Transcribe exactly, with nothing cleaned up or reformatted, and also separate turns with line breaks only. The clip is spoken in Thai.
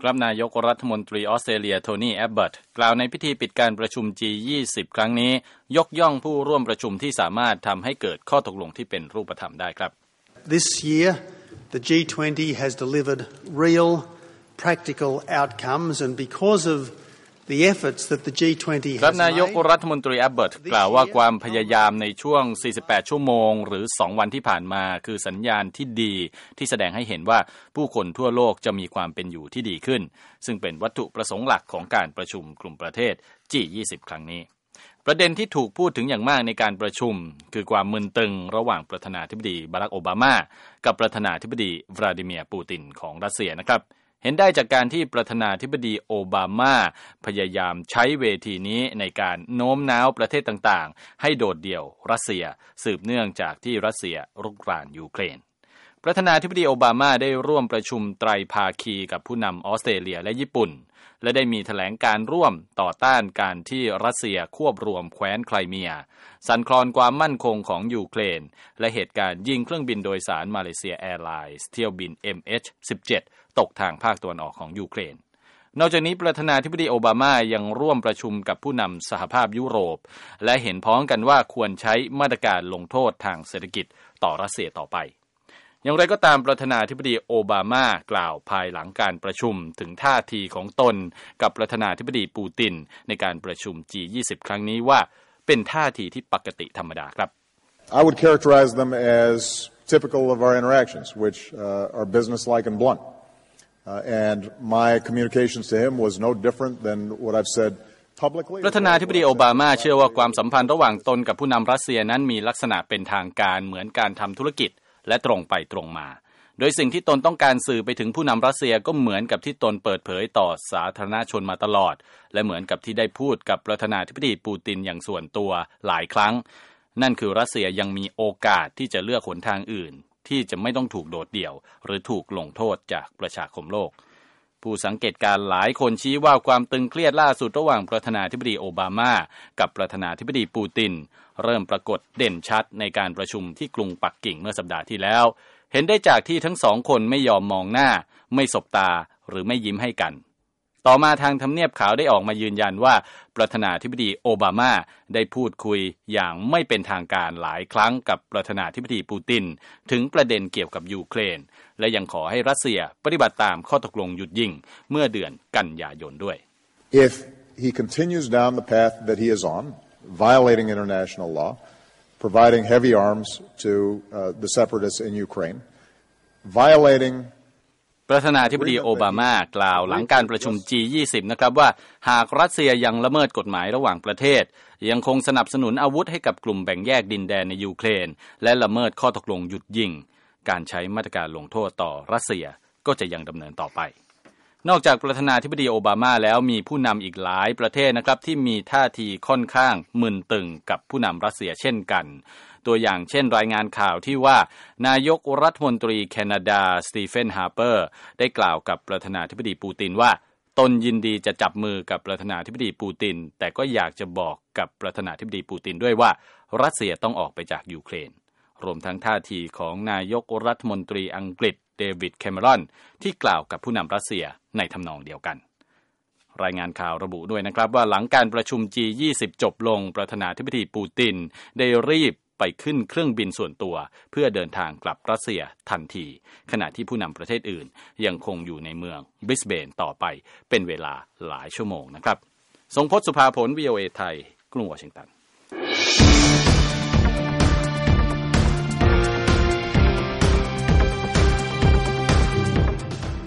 ครับนายกรัฐมนตรีออสเตรเลียโทนี่แอบเบิร์ตกล่าวในพิธีปิดการประชุม จี ยี่สิบ ครั้งนี้ยกย่องผู้ร่วมประชุมที่สามารถทำให้เกิดข้อตกลงที่เป็นรูปธรรมได้ครับ
This year the จี twenty has delivered real practical outcomes and because of the efforts that the จี twenty
ครับ
has
นายก
made
รัฐมนตรีแอบเบิร์ตกล่าวว่าความพยายามในช่วงสี่สิบแปดชั่วโมงหรือสองวันที่ผ่านมาคือสัญญาณที่ดีที่แสดงให้เห็นว่าผู้คนทั่วโลกจะมีความเป็นอยู่ที่ดีขึ้นซึ่งเป็นวัตถุประสงค์หลักของการประชุมกลุ่มประเทศ จี ยี่สิบ ครั้งนี้ประเด็นที่ถูกพูดถึงอย่างมากในการประชุมคือความมึนตึงระหว่างประธานาธิบดีบารักโอบามากับประธานาธิบดีวลาดิเมียร์ปูตินของรัสเซียนะครับเห็นได้จากการที่ประธานาธิบดีโอบามาพยายามใช้เวทีนี้ในการโน้มน้าวประเทศต่างๆให้โดดเดี่ยวรัสเซียสืบเนื่องจากที่รัสเซียรุกรานยูเครนประธานาธิบดีโอบามาได้ร่วมประชุมไตรภาคีกับผู้นำออสเตรเลียและญี่ปุ่นและได้มีแถลงการร่วมต่อต้านการที่รัสเซียควบรวมแคว้นไครเมียสั่นคลอนความมั่นคงของยูเครนและเหตุการณ์ยิงเครื่องบินโดยสารมาเลเซียแอร์ไลน์เที่ยวบิน เอ็ม เอช สิบเจ็ด ตกทางภาคตะวันออกของยูเครนนอกจากนี้ประธานาธิบดีโอบามายังร่วมประชุมกับผู้นำสหภาพยุโรปและเห็นพ้องกันว่าควรใช้มาตรการลงโทษทางเศรษฐกิจต่อรัสเซียต่อไปอย่างไรก็ตามประธานาธิบดีโอบามากล่าวภายหลังการประชุมถึงท่าทีของตนกับประธานาธิบดีปูตินในการประชุม จี ยี่สิบ ครั้งนี้ว่าเป็นท่าทีที่ปกติธรรมดาครับ
I would characterize them as typical of our interactions, which uh, are businesslike and blunt. Uh, and my communications to him was no different than what I've said publicly.
ประธานาธิบดีโอบามาเชื่อว่าความสัมพันธ์ระหว่างตนกับผู้นำรัสเซียนั้นมีลักษณะเป็นทางการเหมือนการทำธุรกิจและตรงไปตรงมาโดยสิ่งที่ตนต้องการสื่อไปถึงผู้นำรัสเซียก็เหมือนกับที่ตนเปิดเผยต่อสาธารณชนมาตลอดและเหมือนกับที่ได้พูดกับประธานาธิบดีปูตินอย่างส่วนตัวหลายครั้งนั่นคือรัสเซียยังมีโอกาสที่จะเลือกหนทางอื่นที่จะไม่ต้องถูกโดดเดี่ยวหรือถูกลงโทษจากประชาคมโลกผู้สังเกตการหลายคนชี้ว่าความตึงเครียดล่าสุดระหว่างประธานาธิบดีโอบามากับประธานาธิบดีปูตินเริ่มปรากฏเด่นชัดในการประชุมที่กรุงปักกิ่งเมื่อสัปดาห์ที่แล้วเห็นได้จากที่ทั้งสองคนไม่ยอมมองหน้าไม่สบตาหรือไม่ยิ้มให้กันต่อมาทางทำเนียบขาวได้ออกมายืนยันว่าประธานาธิบดีโอบามาได้พูดคุยอย่างไม่เป็นทางการหลายครั้งกับประธานาธิบดีปูตินถึงประเด็นเกี่ยวกับยูเครนและยังขอให้รัสเซียปฏิบัติตามข้อตกลงหยุดยิงเมื่อเดือนกันยายนด้วย
If he continues down the path that he is on, violating international law, providing heavy arms to uh, the separatists in Ukraine, violating
ประธานาธิบดีโอบามากล่าวหลังการประชุม จี ยี่สิบ นะครับว่าหากรัสเซียยังละเมิดกฎหมายระหว่างประเทศยังคงสนับสนุนอาวุธให้กับกลุ่มแบ่งแยกดินแดนในยูเครนและละเมิดข้อตกลงหยุดยิงการใช้มาตรการลงโทษต่อรัสเซียก็จะยังดำเนินต่อไปนอกจากประธานาธิบดีโอบามาแล้วมีผู้นำอีกหลายประเทศนะครับที่มีท่าทีค่อนข้างมึนตึงกับผู้นำรัสเซียเช่นกันตัวอย่างเช่นรายงานข่าวที่ว่านายกรัฐมนตรีแคนาดาสตีเฟนฮาร์เปอร์ได้กล่าวกับประธานาธิบดีปูตินว่าตนยินดีจะจับมือกับประธานาธิบดีปูตินแต่ก็อยากจะบอกกับประธานาธิบดีปูตินด้วยว่ารัสเซียต้องออกไปจากยูเครนรวมทั้งท่าทีของนายกรัฐมนตรีอังกฤษเดวิดแคเมรอนที่กล่าวกับผู้นำรัสเซียในทำนองเดียวกันรายงานข่าวระบุด้วยนะครับว่าหลังการประชุม จี ยี่สิบ จบลงประธานาธิบดีปูตินได้รีบไปขึ้นเครื่องบินส่วนตัวเพื่อเดินทางกลับรัสเซียทันทีขณะที่ผู้นำประเทศอื่นยังคงอยู่ในเมืองบริสเบนต่อไปเป็นเวลาหลายชั่วโมงนะครับทรงพจน์ สุภาผล วี โอ เอ ไทยกรุงวอชิงตัน